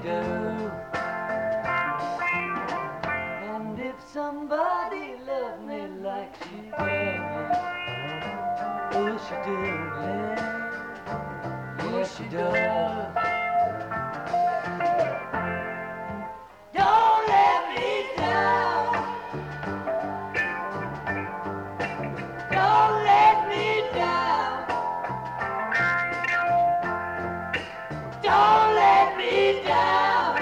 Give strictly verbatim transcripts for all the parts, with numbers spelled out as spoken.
girl. And if somebody loved me like she does, oh, she does, yeah, she does. Don't let me down. Don't let me down. Don't let me down.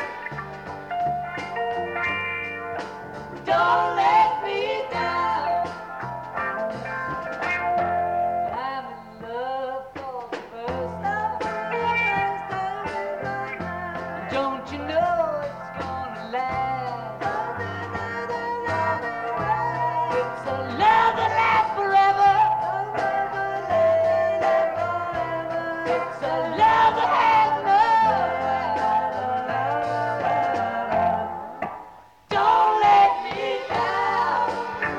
Don't let me down. I'm in love for the first time. Don't you know it's gonna last? It's a love that lasts forever. It's a love that has love. Don't let me down.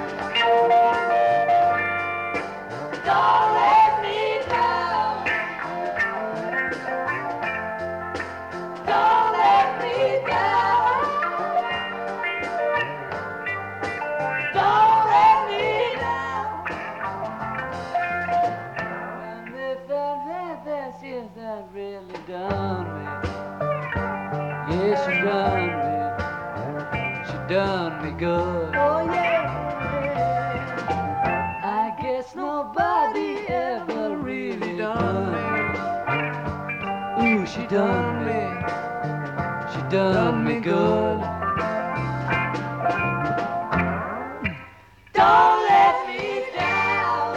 Don't let me down. Don't let me down. Don't let me down. And if that, that, that, yes, that really done me. Yes, she done me. She done me good. Oh, yeah. I guess nobody ever really done me. Ooh, she done me. She done me good. Don't let me down.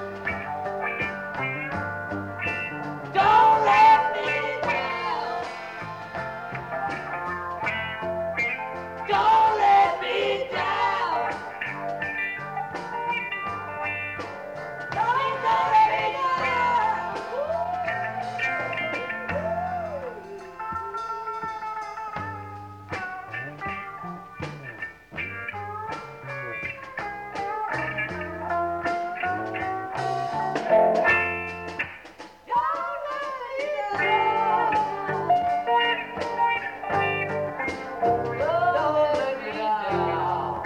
Don't let me down. Don't let me down. Don't, don't let me down. Don't let me down. Don't let me down.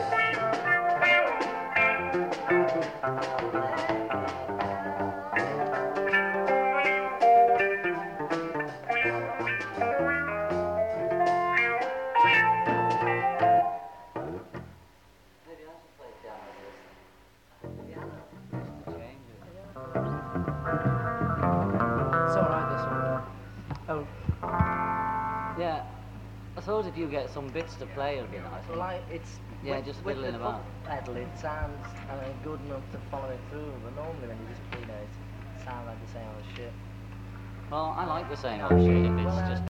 Maybe I should play piano this. Piano, just to change it. It's alright, this one. Oh, Yeah, I suppose if you get some bits to play, it'll be nice. well, I, it's Yeah, with, just with fiddling the about. foot pedal, it sounds uh, good enough to follow it through. But normally, when you just play it, it sounds like the same old shit. Well, I like the same old shit if it's Well, uh, just